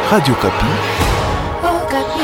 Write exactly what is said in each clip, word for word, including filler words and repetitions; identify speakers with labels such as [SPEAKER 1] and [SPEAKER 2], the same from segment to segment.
[SPEAKER 1] Radio Kapi.
[SPEAKER 2] Oh, Kapi.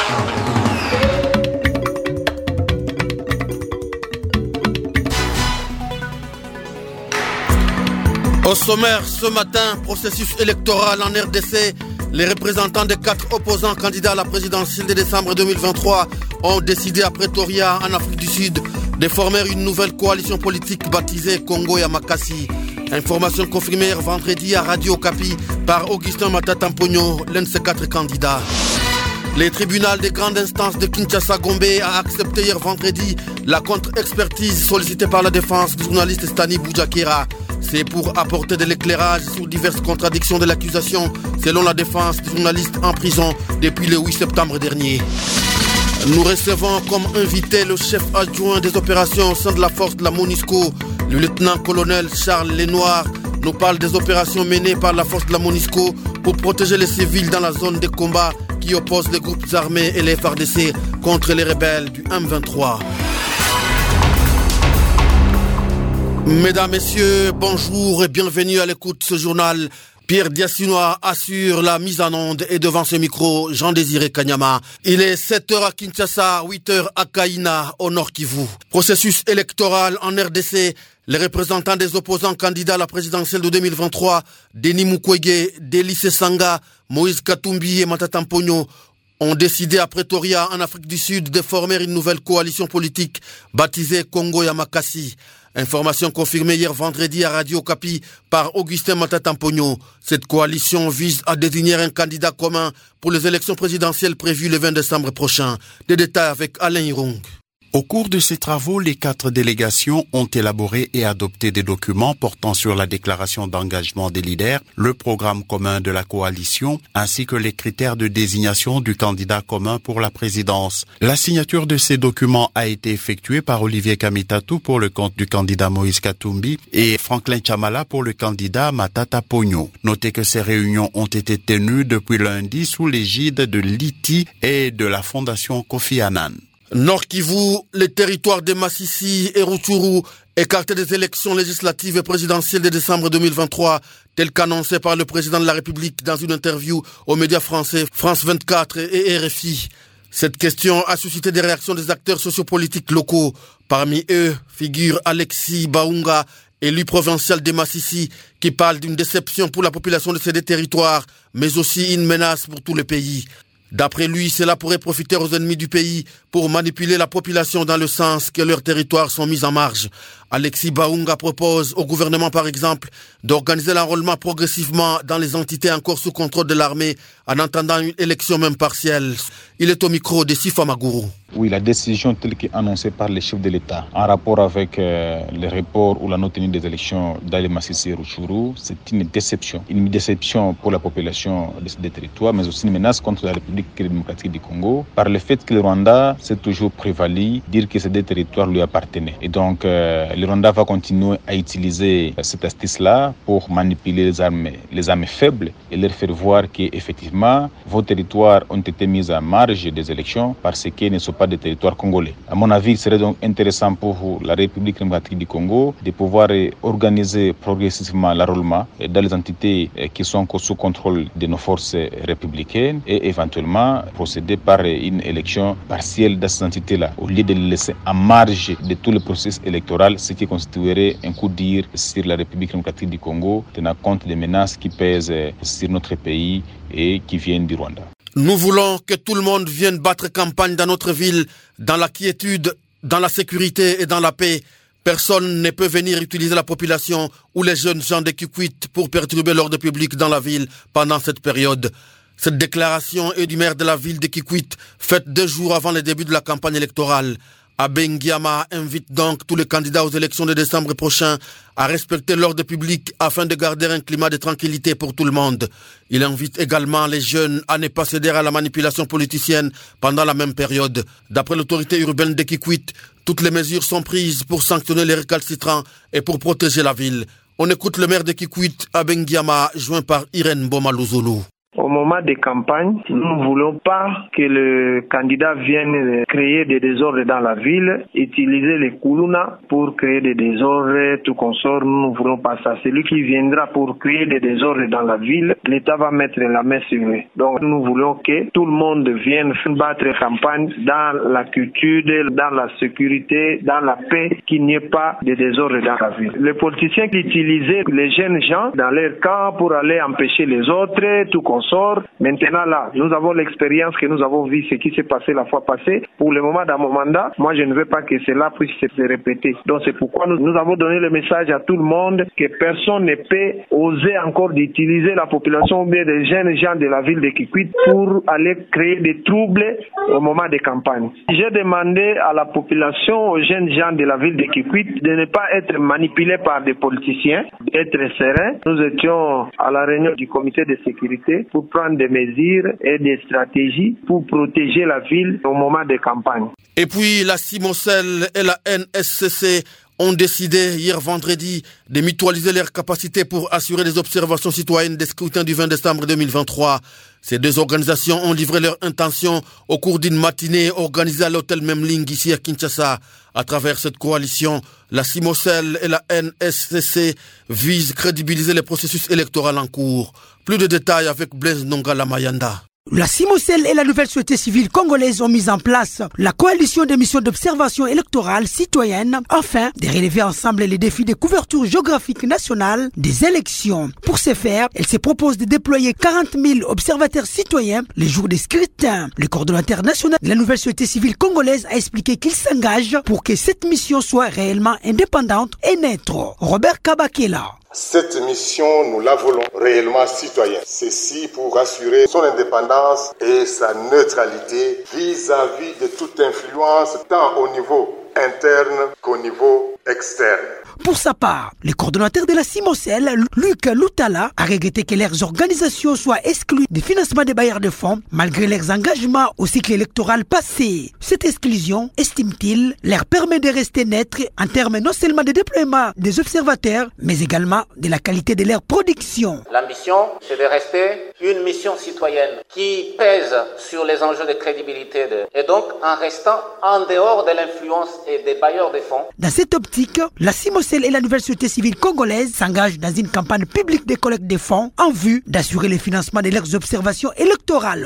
[SPEAKER 3] Au sommaire, ce matin, processus électoral en R D C. Les représentants des quatre opposants candidats à la présidentielle de décembre deux mille vingt-trois ont décidé à Pretoria, en Afrique du Sud, de former une nouvelle coalition politique baptisée Congo Yamakasi. Information confirmée hier vendredi à Radio Kapi par Augustin Matata-Mpogno, l'un de ces quatre candidats. Le tribunal des grandes instances de Kinshasa-Gombe a accepté hier vendredi la contre-expertise sollicitée par la défense du journaliste Stani Boujakera. C'est pour apporter de l'éclairage sur diverses contradictions de l'accusation, selon la défense du journaliste en prison depuis le huit septembre dernier. Nous recevons comme invité le chef adjoint des opérations au sein de la force de la MONUSCO, le lieutenant-colonel Charles Lenoir, nous parle des opérations menées par la force de la MONUSCO pour protéger les civils dans la zone de combat qui oppose les groupes armés et les F A R D C contre les rebelles du M vingt-trois. Mesdames, Messieurs, bonjour et bienvenue à l'écoute de ce journal. Pierre Diassinois assure la mise en onde et devant ce micro, Jean-Désiré Kanyama. Il est sept heures à Kinshasa, huit heures à Kaina, au Nord Kivu. Processus électoral en R D C. Les représentants des opposants candidats à la présidentielle de deux mille vingt-trois, Denis Mukwege, Délice Sanga, Moïse Katumbi et Matata Mpogno, ont décidé à Pretoria, en Afrique du Sud, de former une nouvelle coalition politique baptisée Congo Yamakasi. Information confirmée hier vendredi à Radio Kapi par Augustin Matata-Mpogno. Cette coalition vise à désigner un candidat commun pour les élections présidentielles prévues le vingt décembre prochain. Des détails avec Alain Hirong.
[SPEAKER 4] Au cours de ces travaux, les quatre délégations ont élaboré et adopté des documents portant sur la déclaration d'engagement des leaders, le programme commun de la coalition, ainsi que les critères de désignation du candidat commun pour la présidence. La signature de ces documents a été effectuée par Olivier Kamitatou pour le compte du candidat Moïse Katumbi et Franklin Chamala pour le candidat Matata Mpogno. Notez que ces réunions ont été tenues depuis lundi sous l'égide de l'I T I et de la Fondation Kofi Annan.
[SPEAKER 3] Nord Kivu, les territoires de Massissi et Rutshuru écartés des élections législatives et présidentielles de décembre deux mille vingt-trois, tel qu'annoncé par le président de la République dans une interview aux médias français France vingt-quatre et R F I. Cette question a suscité des réactions des acteurs sociopolitiques locaux. Parmi eux figure Alexis Baunga, élu provincial de Massissi, qui parle d'une déception pour la population de ces deux territoires, mais aussi une menace pour tout le pays. D'après lui, cela pourrait profiter aux ennemis du pays pour manipuler la population dans le sens que leurs territoires sont mis en marge. Alexis Baunga propose au gouvernement, par exemple, d'organiser l'enrôlement progressivement dans les entités encore sous contrôle de l'armée en attendant une élection même partielle. Il est au micro de Sifa Maguru.
[SPEAKER 5] Oui, la décision telle qu'annoncée par les chefs de l'État en rapport avec euh, le report ou la non-tenue des élections dans les Massissi et Rutshuru, c'est une déception. Une déception pour la population de ces deux territoires, mais aussi une menace contre la République démocratique du Congo, par le fait que le Rwanda s'est toujours prévalu dire que ces deux territoires lui appartenaient. Et donc, euh, le Rwanda va continuer à utiliser cette astuce-là pour manipuler les armées, les armées faibles et leur faire voir qu'effectivement, vos territoires ont été mis à marge des élections parce qu'ils ne sont pas des territoires congolais. À mon avis, il serait donc intéressant pour la République démocratique du Congo de pouvoir organiser progressivement l'enrôlement dans les entités qui sont sous contrôle de nos forces républicaines et éventuellement procéder par une élection partielle dans ces entités-là, au lieu de les laisser en marge de tout le processus électoral, ce qui constituerait un coup d'ire sur la République démocratique du Congo, tenant compte des menaces qui pèsent sur notre pays et qui viennent du Rwanda.
[SPEAKER 3] Nous voulons que tout le monde vienne battre campagne dans notre ville, dans la quiétude, dans la sécurité et dans la paix. Personne ne peut venir utiliser la population ou les jeunes gens de Kikwit pour perturber l'ordre public dans la ville pendant cette période. Cette déclaration est du maire de la ville de Kikwit, faite deux jours avant le début de la campagne électorale. Abengiama invite donc tous les candidats aux élections de décembre prochain à respecter l'ordre public afin de garder un climat de tranquillité pour tout le monde. Il invite également les jeunes à ne pas céder à la manipulation politicienne pendant la même période. D'après l'autorité urbaine de Kikwit, toutes les mesures sont prises pour sanctionner les récalcitrants et pour protéger la ville. On écoute le maire de Kikwit, Abengiama, joint par Irène Bomaluzulu.
[SPEAKER 6] Au
[SPEAKER 1] moment des campagnes, nous ne voulons pas que le candidat vienne créer des désordres dans la ville, utiliser les koulouna pour créer des désordres, tout consort. Nous ne voulons pas ça. Celui qui viendra pour créer des désordres dans la ville, l'État va mettre la main sur lui. Donc nous voulons que tout le monde vienne battre campagne dans la culture, dans la sécurité, dans la paix, qu'il n'y ait pas de désordre dans la ville. Les politiciens qui utilisaient les jeunes gens dans leur camp pour aller empêcher les autres, tout consort. Maintenant là, nous avons l'expérience que nous avons vu ce qui s'est passé la fois passée. Pour le moment dans mon mandat, moi je ne veux pas que cela puisse se répéter. Donc c'est pourquoi nous, nous avons donné le message à tout le monde que personne ne peut oser encore d'utiliser la population ou bien des jeunes gens de la ville de Kikwit pour aller créer des troubles au moment des campagnes. J'ai demandé à la population, aux jeunes gens de la ville de Kikwit de ne pas être manipulés par des politiciens, d'être sereins. Nous étions à la réunion du comité de sécurité pour prendre des mesures et des stratégies pour protéger la ville au moment des campagnes.
[SPEAKER 3] Et puis la CIMOCEL et la N S C C ont décidé hier vendredi de mutualiser leurs capacités pour assurer les observations citoyennes des scrutins du vingt décembre deux mille vingt-trois. Ces deux organisations ont livré leur intention au cours d'une matinée organisée à l'hôtel Memling ici à Kinshasa. À travers cette coalition, la CIMOCEL et la N S C C visent à crédibiliser les processus électoraux en cours. Plus de détails avec Blaise Nongala Mayanda.
[SPEAKER 6] La CIMOCEL et la nouvelle société civile congolaise ont mis en place la coalition des missions d'observation électorale citoyenne afin de relever ensemble les défis de couverture géographique nationale des élections. Pour ce faire, elle se propose de déployer quarante mille observateurs citoyens les jours des scrutins. Le coordonnateur national de la nouvelle société civile congolaise a expliqué qu'il s'engage pour que cette mission soit réellement indépendante et neutre. Robert Kabakela.
[SPEAKER 7] Cette mission, nous la voulons réellement citoyenne. Ceci pour assurer son indépendance et sa neutralité vis-à-vis de toute influence, tant au niveau interne qu'au niveau externe.
[SPEAKER 6] Pour sa part, le coordonnateur de la CIMOCEL, Luc Loutala, a regretté que leurs organisations soient exclues du financement des bailleurs de fonds malgré leurs engagements au cycle électoral passé. Cette exclusion, estime-t-il, leur permet de rester neutres en termes non seulement de déploiement des observateurs, mais également de la qualité de leur production.
[SPEAKER 8] L'ambition, c'est de rester une mission citoyenne qui pèse sur les enjeux de crédibilité de... et donc en restant en dehors de l'influence et des bailleurs de fonds.
[SPEAKER 6] Dans cette optique, la CIMOCEL et la nouvelle société civile congolaise s'engagent dans une campagne publique de collecte de fonds en vue d'assurer le financement de leurs observations électorales.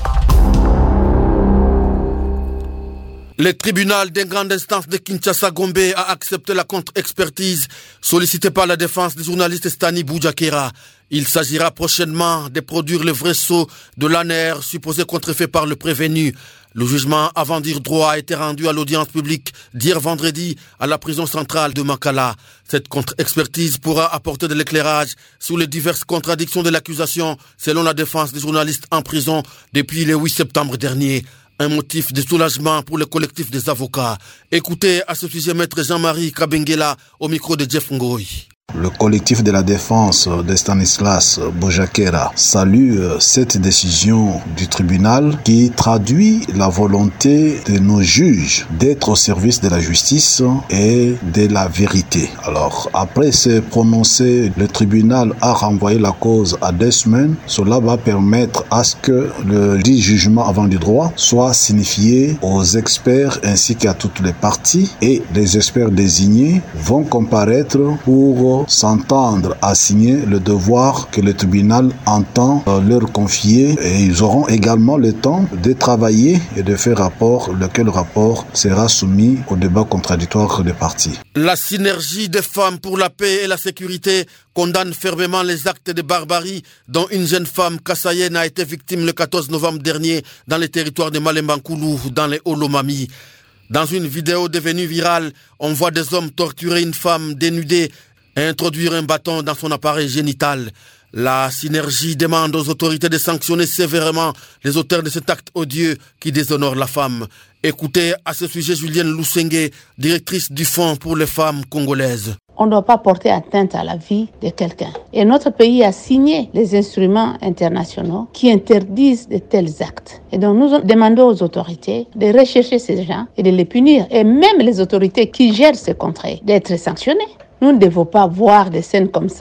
[SPEAKER 3] Le tribunal d'une grande instance de Kinshasa-Gombe a accepté la contre-expertise sollicitée par la défense du journaliste Stani Boujakera. Il s'agira prochainement de produire le vrai sceau de l'A N R supposé contrefait par le prévenu. Le jugement avant dire droit a été rendu à l'audience publique d'hier vendredi à la prison centrale de Makala. Cette contre-expertise pourra apporter de l'éclairage sur les diverses contradictions de l'accusation selon la défense des journalistes en prison depuis le huit septembre dernier. Un motif de soulagement pour le collectif des avocats. Écoutez à ce sujet maître Jean-Marie Kabengela au micro de Jeff Ngoy.
[SPEAKER 9] Le collectif de la défense de Stanislas Boujakera salue cette décision du tribunal qui traduit la volonté de nos juges d'être au service de la justice et de la vérité. Alors, après ce prononcé, le tribunal a renvoyé la cause à deux semaines. Cela va permettre à ce que le dit jugement avant du droit soit signifié aux experts ainsi qu'à toutes les parties, et les experts désignés vont comparaître pour s'entendre à signer le devoir que le tribunal entend leur confier, et ils auront également le temps de travailler et de faire rapport, lequel rapport sera soumis au débat contradictoire des parties.
[SPEAKER 3] La synergie des femmes pour la paix et la sécurité condamne fermement les actes de barbarie dont une jeune femme kassaïenne a été victime le quatorze novembre dernier dans les territoires de Malembankoulou, dans les Olomami. Dans une vidéo devenue virale, on voit des hommes torturer une femme dénudée et introduire un bâton dans son appareil génital. La synergie demande aux autorités de sanctionner sévèrement les auteurs de cet acte odieux qui déshonore la femme. Écoutez à ce sujet Julienne Lusenge, directrice du Fonds pour les femmes congolaises.
[SPEAKER 10] On ne doit pas porter atteinte à la vie de quelqu'un. Et notre pays a signé les instruments internationaux qui interdisent de tels actes. Et donc nous demandons aux autorités de rechercher ces gens et de les punir. Et même les autorités qui gèrent ce contrat d'être sanctionnées. Nous ne devons pas voir des scènes comme ça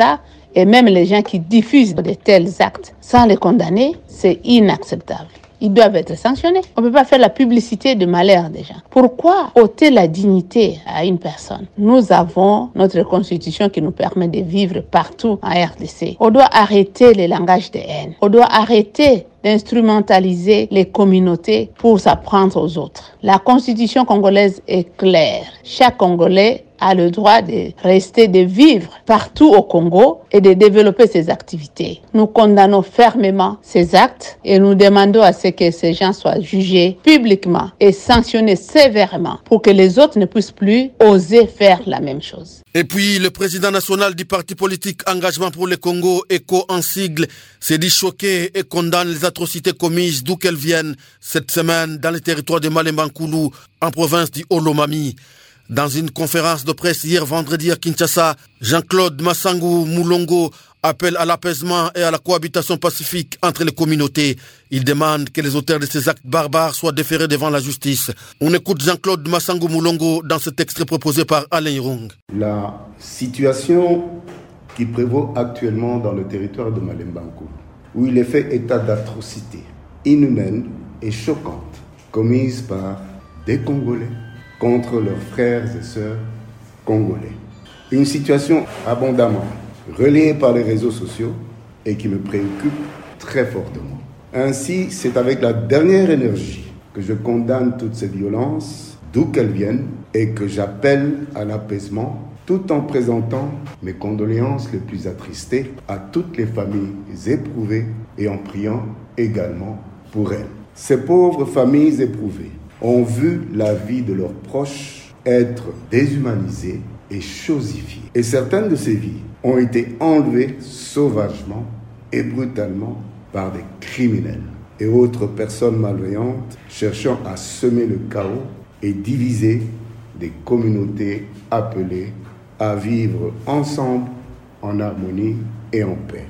[SPEAKER 10] Et même les gens qui diffusent de tels actes sans les condamner, c'est inacceptable. Ils doivent être sanctionnés. On ne peut pas faire la publicité de malheur des gens. Pourquoi ôter la dignité à une personne? Nous avons notre constitution qui nous permet de vivre partout en R D C. On doit arrêter les langages de haine. On doit arrêter d'instrumentaliser les communautés pour s'apprendre aux autres. La constitution congolaise est claire. Chaque Congolais a le droit de rester, de vivre partout au Congo et de développer ses activités. Nous condamnons fermement ces actes et nous demandons à ce que ces gens soient jugés publiquement et sanctionnés sévèrement pour que les autres ne puissent plus oser faire la même chose.
[SPEAKER 3] Et puis, le président national du parti politique Engagement pour le Congo, ECO en sigle, s'est dit choqué et condamne les atrocités commises d'où qu'elles viennent cette semaine dans le territoire de Malemba-Nkulu, en province du Olomami. Dans une conférence de presse hier vendredi à Kinshasa, Jean-Claude Masangu Moulongo appelle à l'apaisement et à la cohabitation pacifique entre les communautés. Il demande que les auteurs de ces actes barbares soient déférés devant la justice. On écoute Jean-Claude Masangu Moulongo dans cet extrait proposé par Alain Irung.
[SPEAKER 11] La situation qui prévaut actuellement dans le territoire de Malemba-Nkulu, où il est fait état d'atrocités inhumaines et choquantes commises par des Congolais contre leurs frères et sœurs congolais. Une situation abondamment relayée par les réseaux sociaux et qui me préoccupe très fortement. Ainsi, c'est avec la dernière énergie que je condamne toutes ces violences, d'où qu'elles viennent, et que j'appelle à l'apaisement, tout en présentant mes condoléances les plus attristées à toutes les familles éprouvées et en priant également pour elles. Ces pauvres familles éprouvées ont vu la vie de leurs proches être déshumanisée et chosifiée. Et certaines de ces vies ont été enlevées sauvagement et brutalement par des criminels et autres personnes malveillantes cherchant à semer le chaos et diviser des communautés appelées à vivre ensemble en harmonie et en paix.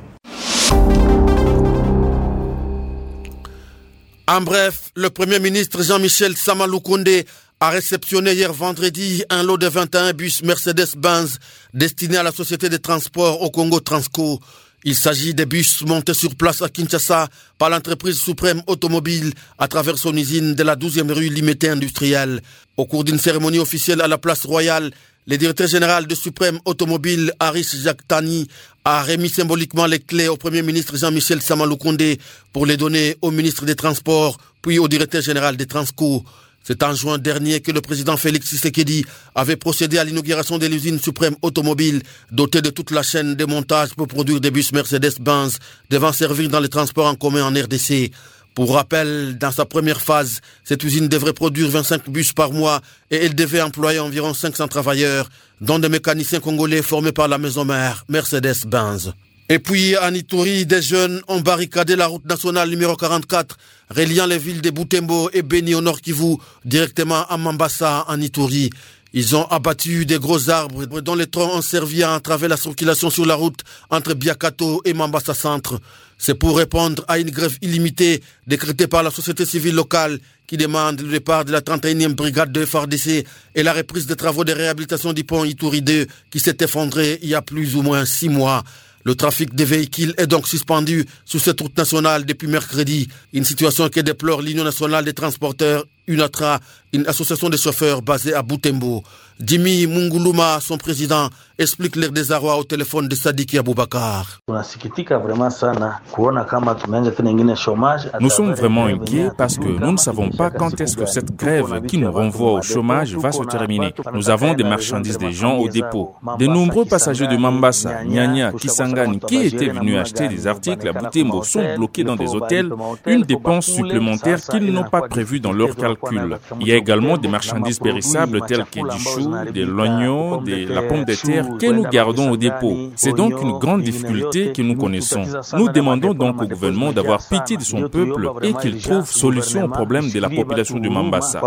[SPEAKER 3] En bref, le Premier ministre Jean-Michel Sama Lukonde a réceptionné hier vendredi un lot de vingt et un bus Mercedes-Benz destinés à la société de transport au Congo Transco. Il s'agit des bus montés sur place à Kinshasa par l'entreprise Suprême Automobile à travers son usine de la douzième rue Limité Industrielle. Au cours d'une cérémonie officielle à la place royale, le directeur général de Suprême Automobile, Aris Jacques Tani, a remis symboliquement les clés au Premier ministre Jean-Michel Sama Lukonde pour les donner au ministre des Transports, puis au directeur général des Transco. C'est en juin dernier que le président Félix Tshisekedi avait procédé à l'inauguration de l'usine Suprême Automobile, dotée de toute la chaîne de montage pour produire des bus Mercedes-Benz devant servir dans les transports en commun en R D C. Pour rappel, dans sa première phase, cette usine devrait produire vingt-cinq bus par mois et elle devait employer environ cinq cents travailleurs, dont des mécaniciens congolais formés par la maison mère Mercedes-Benz. Et puis, à Ituri, des jeunes ont barricadé la route nationale numéro quarante-quatre, reliant les villes de Butembo et Beni au Nord Kivu, directement à Mambasa, en Ituri. Ils ont abattu des gros arbres dont les troncs ont servi à entraver la circulation sur la route entre Biakato et Mambasa Centre. C'est pour répondre à une grève illimitée décrétée par la société civile locale qui demande le départ de la trente et unième brigade de F R D C et la reprise des travaux de réhabilitation du pont Ituri deux qui s'est effondré il y a plus ou moins six mois. Le trafic des véhicules est donc suspendu sur cette route nationale depuis mercredi. Une situation que déplore l'Union nationale des transporteurs, UNATRA, une association de chauffeurs basée à Butembo. Jimmy Munguluma, son président, explique leur désarroi au téléphone de Sadiki Aboubakar.
[SPEAKER 12] Nous sommes vraiment inquiets parce que nous ne savons pas quand est-ce que cette grève qui nous renvoie au chômage va se terminer. Nous avons des marchandises des gens au dépôt. De nombreux passagers de Mambasa, Nyanya, Kisangani qui étaient venus acheter des articles à Butembo sont bloqués dans des hôtels, une dépense supplémentaire qu'ils n'ont pas prévue dans leur calcul. Il y a également des marchandises périssables telles que du chou, de l'oignon, de la pomme de terre que nous gardons au dépôt. C'est donc une grande difficulté que nous connaissons. Nous demandons donc au gouvernement d'avoir pitié de son peuple et qu'il trouve solution au problème de la population de Mambasa.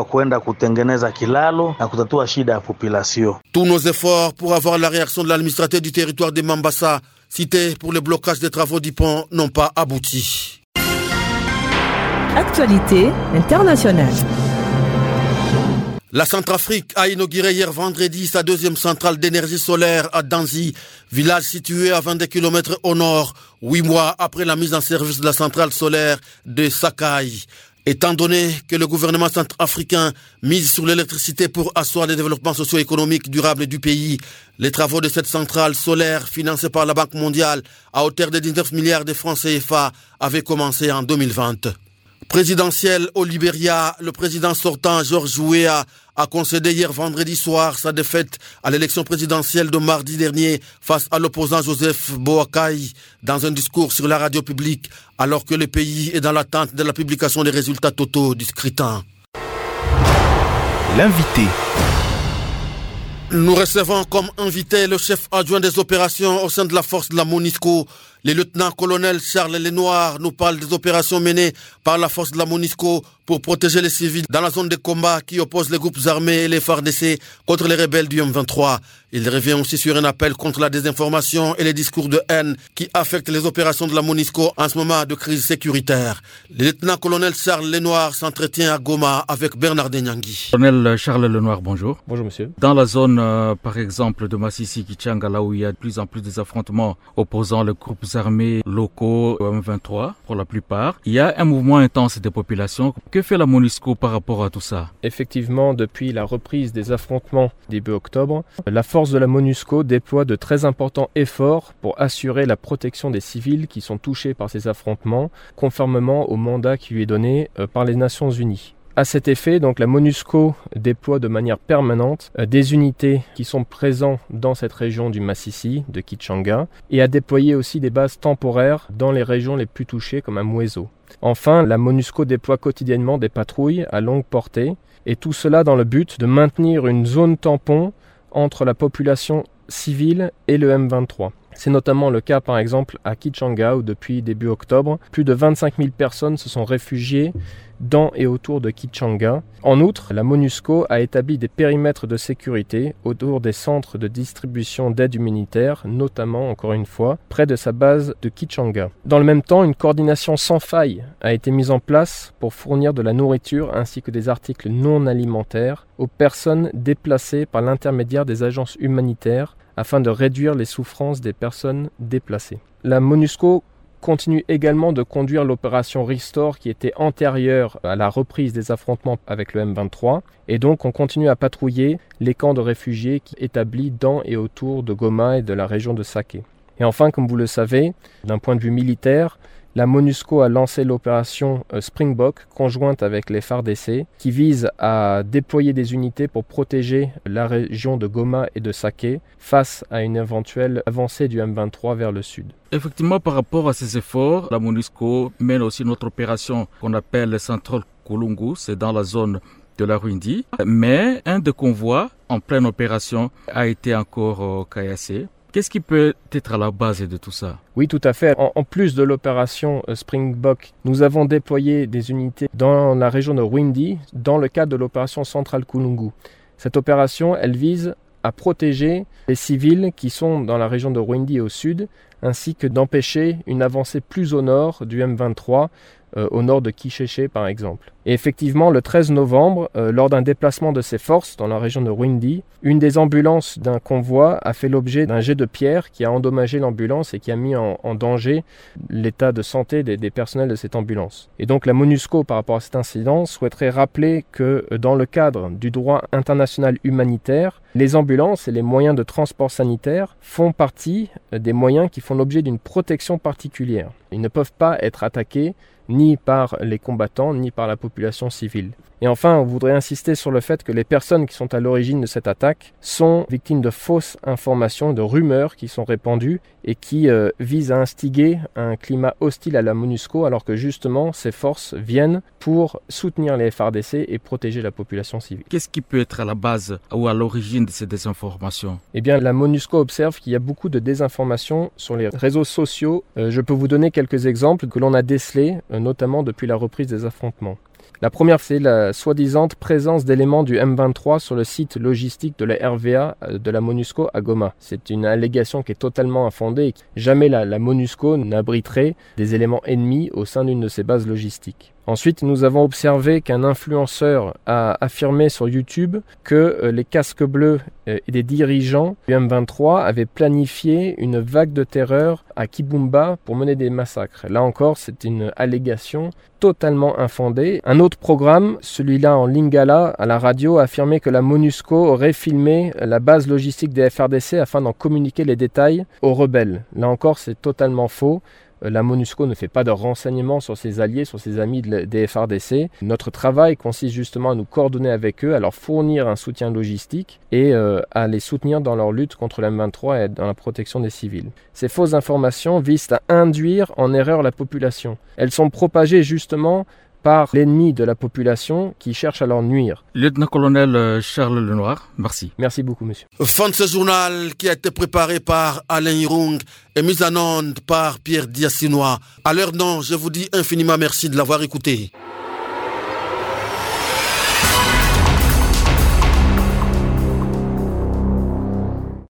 [SPEAKER 3] Tous nos efforts pour avoir la réaction de l'administrateur du territoire de Mambasa, cité pour le blocage des travaux du pont, n'ont pas abouti.
[SPEAKER 13] Actualité internationale.
[SPEAKER 3] La Centrafrique a inauguré hier vendredi sa deuxième centrale d'énergie solaire à Danzi, village situé à vingt-deux kilomètres au nord, huit mois après la mise en service de la centrale solaire de Sakai. Étant donné que le gouvernement centrafricain mise sur l'électricité pour asseoir le développement socio-économique durable du pays, les travaux de cette centrale solaire financée par la Banque mondiale à hauteur de dix-neuf milliards de francs C F A avaient commencé en deux mille vingt. Présidentiel au Libéria, le président sortant George Weah a concédé hier vendredi soir sa défaite à l'élection présidentielle de mardi dernier face à l'opposant Joseph Boakai dans un discours sur la radio publique alors que le pays est dans l'attente de la publication des résultats totaux du scrutin.
[SPEAKER 13] L'invité.
[SPEAKER 3] Nous recevons comme invité le chef adjoint des opérations au sein de la force de la MONUSCO. Le lieutenant-colonel Charles Lenoir nous parle des opérations menées par la force de la MONUSCO pour protéger les civils dans la zone de combat qui oppose les groupes armés et les F A R D C contre les rebelles du M vingt-trois. Il revient aussi sur un appel contre la désinformation et les discours de haine qui affectent les opérations de la MONUSCO en ce moment de crise sécuritaire. Le lieutenant-colonel Charles Lenoir s'entretient à Goma avec Bernard Denyangui.
[SPEAKER 12] Colonel Charles Lenoir, bonjour.
[SPEAKER 14] Bonjour monsieur.
[SPEAKER 12] Dans la zone, euh, par exemple, de Massissi, Kichanga, là où il y a de plus en plus des affrontements opposant les groupes armés locaux au M vingt-trois, pour la plupart, il y a un mouvement intense des populations. Que fait la MONUSCO par rapport à tout ça?
[SPEAKER 14] Effectivement, depuis la reprise des affrontements début octobre, la force de la MONUSCO déploie de très importants efforts pour assurer la protection des civils qui sont touchés par ces affrontements, conformément au mandat qui lui est donné par les Nations Unies. À cet effet, donc, la MONUSCO déploie de manière permanente euh, des unités qui sont présentes dans cette région du Massissi, de Kichanga, et a déployé aussi des bases temporaires dans les régions les plus touchées comme à Mweso. Enfin, la MONUSCO déploie quotidiennement des patrouilles à longue portée, et tout cela dans le but de maintenir une zone tampon entre la population civile et le M vingt-trois. C'est notamment le cas par exemple à Kichanga où depuis début octobre, plus de vingt-cinq mille personnes se sont réfugiées dans et autour de Kichanga. En outre, la MONUSCO a établi des périmètres de sécurité autour des centres de distribution d'aide humanitaire, notamment, encore une fois, près de sa base de Kichanga. Dans le même temps, une coordination sans faille a été mise en place pour fournir de la nourriture ainsi que des articles non alimentaires aux personnes déplacées par l'intermédiaire des agences humanitaires afin de réduire les souffrances des personnes déplacées. La MONUSCO continue également de conduire l'opération Restore qui était antérieure à la reprise des affrontements avec le M vingt-trois et donc on continue à patrouiller les camps de réfugiés établis dans et autour de Goma et de la région de Saké. Et enfin, comme vous le savez, d'un point de vue militaire, la MONUSCO a lancé l'opération Springbok conjointe avec les F A R D C qui vise à déployer des unités pour protéger la région de Goma et de Saké face à une éventuelle avancée du M vingt-trois vers le sud.
[SPEAKER 12] Effectivement, par rapport à ces efforts, la MONUSCO mène aussi notre opération qu'on appelle le Central Kulungu, c'est dans la zone de la Rwindi. Mais un des convois en pleine opération a été encore euh, caillassé. Qu'est-ce qui peut être à la base de tout ça?
[SPEAKER 14] Oui, tout à fait. En, en plus de l'opération Springbok, nous avons déployé des unités dans la région de Rwindi dans le cadre de l'opération Central Kulungu. Cette opération, elle vise à protéger les civils qui sont dans la région de Rwindi au sud, ainsi que d'empêcher une avancée plus au nord du M vingt-trois, euh, au nord de Kisheche par exemple. Et effectivement, le treize novembre, euh, lors d'un déplacement de ces forces dans la région de Rwindi, une des ambulances d'un convoi a fait l'objet d'un jet de pierre qui a endommagé l'ambulance et qui a mis en, en danger l'état de santé des, des personnels de cette ambulance. Et donc la MONUSCO, par rapport à cet incident, souhaiterait rappeler que euh, dans le cadre du droit international humanitaire, les ambulances et les moyens de transport sanitaire font partie euh, des moyens qui font l'objet d'une protection particulière. Ils ne peuvent pas être attaqués ni par les combattants, ni par la population civile. Et enfin, on voudrait insister sur le fait que les personnes qui sont à l'origine de cette attaque sont victimes de fausses informations, de rumeurs qui sont répandues et qui euh, visent à instiguer un climat hostile à la MONUSCO, alors que justement, ces forces viennent pour soutenir les F A R D C et protéger la population civile.
[SPEAKER 12] Qu'est-ce qui peut être à la base ou à l'origine de ces désinformations?
[SPEAKER 14] Eh bien, la MONUSCO observe qu'il y a beaucoup de désinformations sur les réseaux sociaux. Euh, je peux vous donner quelques exemples que l'on a décelés, euh, notamment depuis la reprise des affrontements. La première, c'est la soi-disant présence d'éléments du M vingt-trois sur le site logistique de la R V A de la MONUSCO à Goma. C'est une allégation qui est totalement infondée. Jamais la, la MONUSCO n'abriterait des éléments ennemis au sein d'une de ses bases logistiques. Ensuite, nous avons observé qu'un influenceur a affirmé sur YouTube que les casques bleus et des dirigeants du M vingt-trois avaient planifié une vague de terreur à Kibumba pour mener des massacres. Là encore, c'est une allégation totalement infondée. Un autre programme, celui-là en Lingala, à la radio, a affirmé que la MONUSCO aurait filmé la base logistique des F R D C afin d'en communiquer les détails aux rebelles. Là encore, c'est totalement faux. La MONUSCO ne fait pas de renseignements sur ses alliés, sur ses amis des F R D C. Notre travail consiste justement à nous coordonner avec eux, à leur fournir un soutien logistique et euh, à les soutenir dans leur lutte contre le M vingt-trois et dans la protection des civils. Ces fausses informations visent à induire en erreur la population. Elles sont propagées justement par l'ennemi de la population qui cherche à leur nuire.
[SPEAKER 12] Lieutenant-colonel Charles Lenoir, merci.
[SPEAKER 14] Merci beaucoup, monsieur.
[SPEAKER 3] Fin de ce journal qui a été préparé par Alain Hirung et mis en onde par Pierre Diassinois. À leur nom, je vous dis infiniment merci de l'avoir écouté.